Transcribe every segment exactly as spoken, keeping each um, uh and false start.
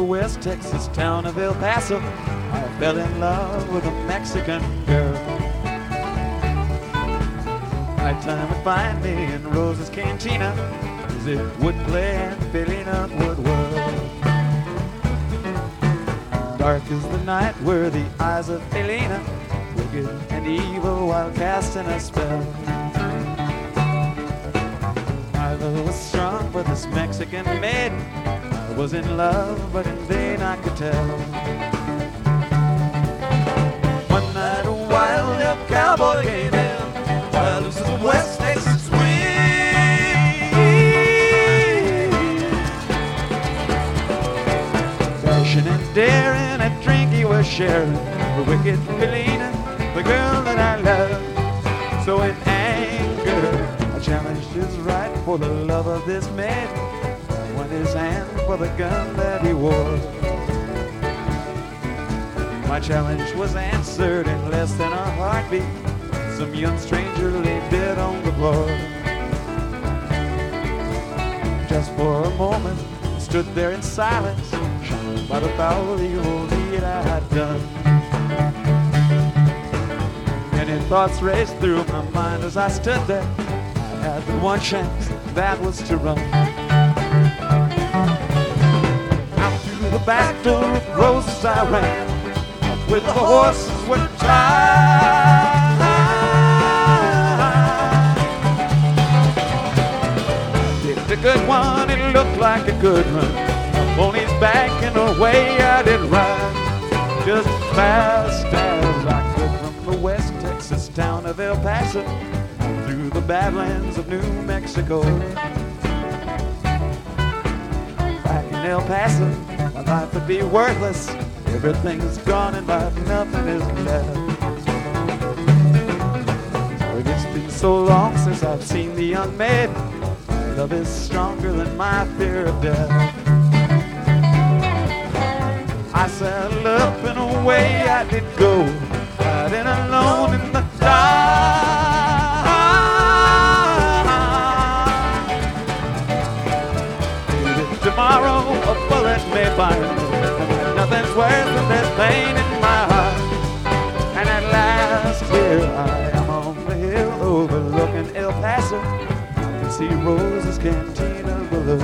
West Texas town of El Paso, I fell in love with a Mexican girl. Nighttime would find me in Rosa's Cantina, music would play and Felina would whirl. Dark as the night were the eyes of Felina, wicked and evil while casting a spell. My love was strong for this Mexican maiden, I was in love but in vain I could tell. One night a wild elk cowboy came in, wild as the West Texas wind. Dashing and daring, a drink he was sharing, the wicked Felina, the girl that I love. So in anger I challenged his right for the love of this man, I won his hand for the gun that he wore. My challenge was answered in less than a heartbeat. Some young stranger lay dead on the floor. Just for a moment I stood there in silence, shocked by the foul evil deed I had done. Many thoughts raced through my mind as I stood there. I had but one chance, that was to run. Out through the back door of Rosa's I ran, with the horses were tied. I picked a good one, it looked like a good run. My pony's backing away, I did ride just as fast as I could from the West Texas town of El Paso through the badlands of New Mexico. Back in El Paso, my life would be worthless. Everything's gone in life, nothing is left. It's been so long since I've seen the young maiden. My love is stronger than my fear of death. I saddled up and away I did go, riding alone in the dark. Maybe tomorrow a bullet may find me, nothing's worse than this pain in my heart. And at last here I am on the hill overlooking El Paso. I can see Rosa's Cantina below.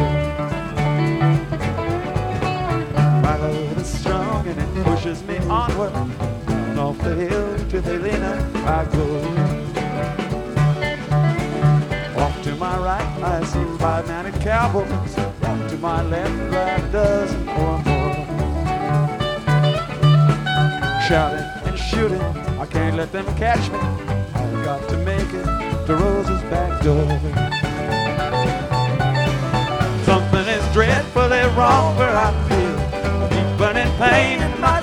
My love is strong and it pushes me onward, and off the hill to Felina I go. Off to my right I see five mounted cowboys, off to my left a dozen or more. Shouting and shooting, I can't let them catch me. I've got to make it to Rosa's back door. Something is dreadfully wrong where I feel a deep burning pain in my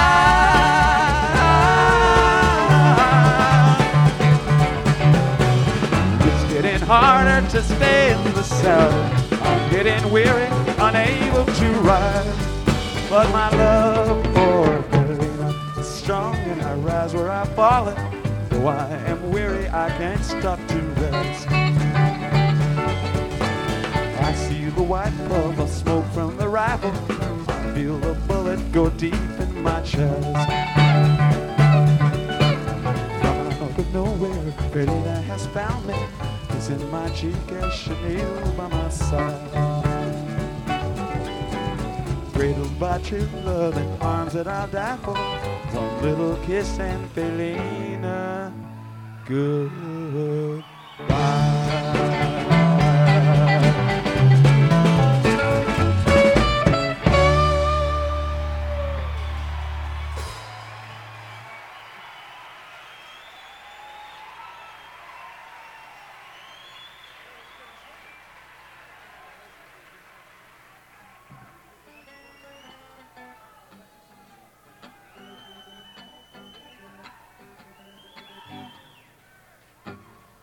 side. It's getting harder to stay in the saddle. I'm getting weary, unable to ride. But my love for strong and I rise where I've fallen. Though I am weary, I can't stop to rest. I see the white puff of smoke from the rifle. I feel the bullet go deep in my chest. From out of nowhere, Felina has found me. It's in my cheek as she kneels by my side. Cradled by true love and arms that I'll die for. One little kiss and Felina, goodbye.